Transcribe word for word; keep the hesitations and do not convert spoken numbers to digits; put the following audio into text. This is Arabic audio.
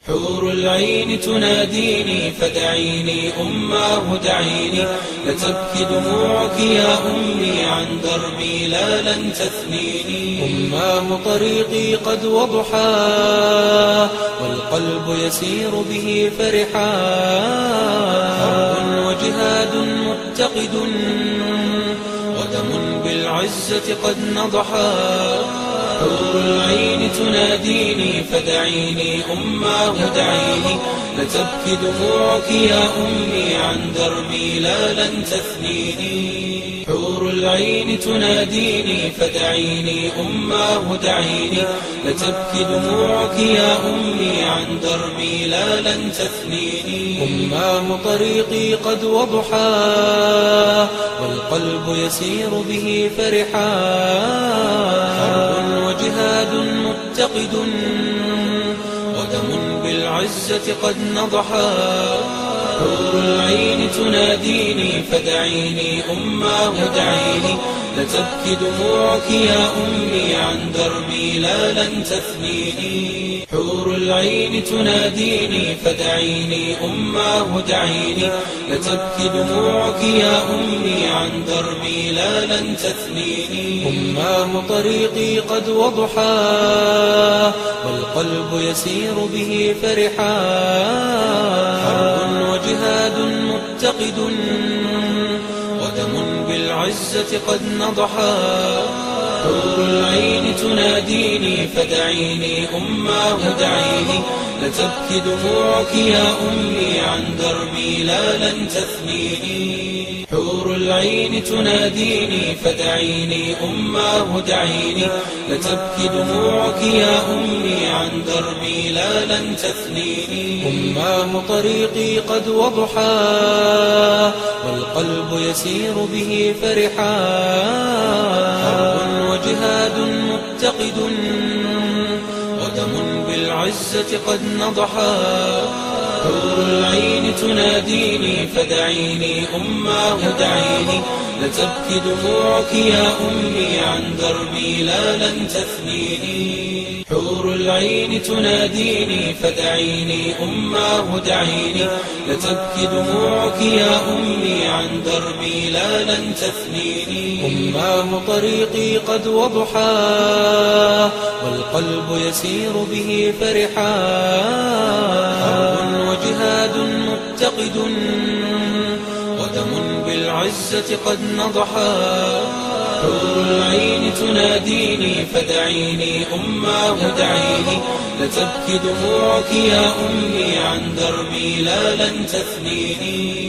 حور العين تناديني فدعيني أماه دعيني، لتبكي دموعك يا أمي عن دربي لا لن تثنيني. أماه طريقي قد وضحى والقلب يسير به فرحا، حرب وجهاد متقد ودم بالعزة قد نضحا. حور العين تناديني فدعيني أماه دعيني، لتبكي دموعك يا أمي عن دربي لا لن تثنيني. حور العين تناديني فدعيني أماه دعيني، لتبكي دموعك يا أمي عن دربي لا لن تثنيني. أماه طريقي قد وضحى والقلب يسير به فرحا، حرب وجهاد متقد ودم بالعزة قد نضحا. حور العين تناديني فدعيني أماه دعيني، لتبكي دموعك يا أمي عن دربي لا لن تثنيني. حور العين تناديني فدعيني أماه دعيني، لتبكي دموعك يا أمي عن دربي لا لن تثنيني. أماه طريقي قد وضحى والقلب يسير به فرحا، حرب وجهاد متقد ودم بالعزة قد نضحا. حور العين تناديني فدعيني أماه دعيني، لتبكي دموعك يا أمي عن دربي لا لن تثنيني. حور العين تناديني فدعيني أماه دعيني، لتبكي دموعك يا أمي عن دربي لا لن تثنيني. أماه طريقي قد وضحى والقلب يسير به فرحا، حرب وجهاد متقد ودم بالعزة قد نضحا. حور العين تناديني فدعيني أماه دعيني، لتبكي دموعك يا أمي عن دربي لا لن تثنيني. حور العين تناديني فدعيني أماه دعيني، لتبكي دموعك يا أمي عن دربي لا لن تثنيني. أماه طريقي قد وضحى والقلب يسير به فرحا، حرب وجهاد متقد ودم بالعزة قد نضحا. حور العين تناديني فدعيني أماه دعيني، لتبكي دموعك يا أمي عن دربي لا لن تثنيني.